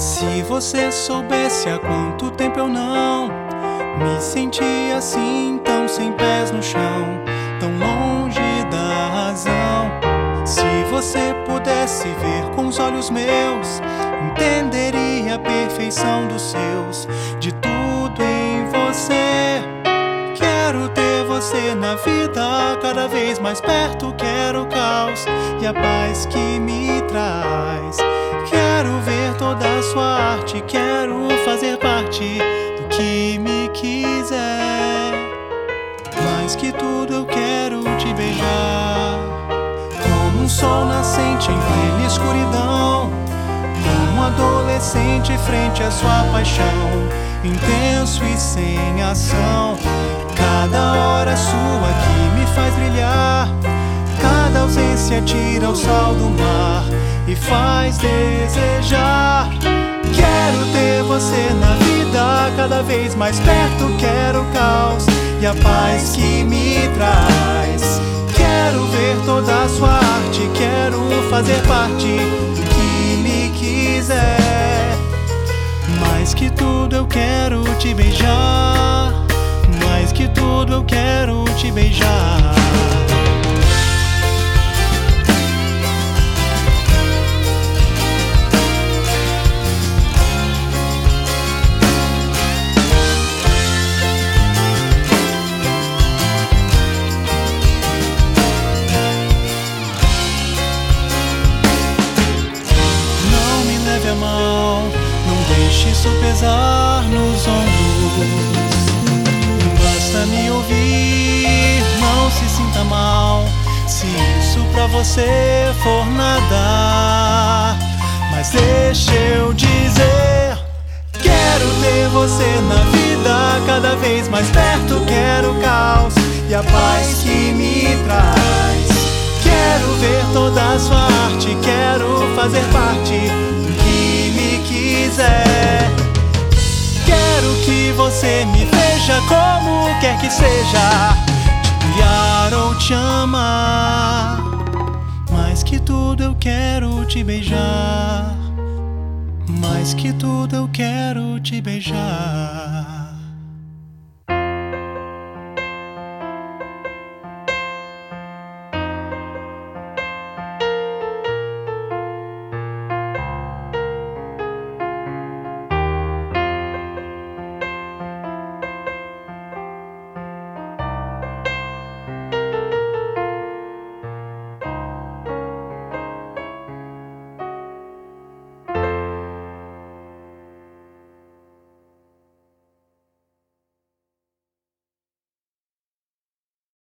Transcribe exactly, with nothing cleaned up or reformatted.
Se você soubesse há quanto tempo eu não me senti assim, tão sem pés no chão, tão longe da razão. Se você pudesse ver com os olhos meus, entenderia a perfeição dos seus, de tudo em você. Quero ter você na vida, cada vez mais perto. Quero o caos e a paz que me traz. Quero ver toda a sua arte, quero fazer parte do que me quiser. Mais que tudo eu quero te beijar, como um sol nascente em plena escuridão, como um adolescente frente à sua paixão, intenso e sem ação. Cada hora sua que me faz brilhar, cada ausência tira o sal do mar e faz desejar. Quero ter você na vida, cada vez mais perto. Quero o caos e a paz que me traz. Quero ver toda a sua arte, quero fazer parte do que me quiser. Mais que tudo eu quero te beijar, mais que tudo eu quero te beijar. Não me leve a mal, não deixe isso pesar nos ombros. Basta me ouvir, não se sinta mal, se isso pra você for nada. Mas deixa eu dizer, quero ter você na vida, cada vez mais perto. Quero o caos e a paz que me traz. Quero ver toda a sua arte, quero fazer parte do que me quiser. Quero que você me veja como quer que seja, te criar ou te amar. Mais que tudo eu quero te beijar, mais que tudo eu quero te beijar.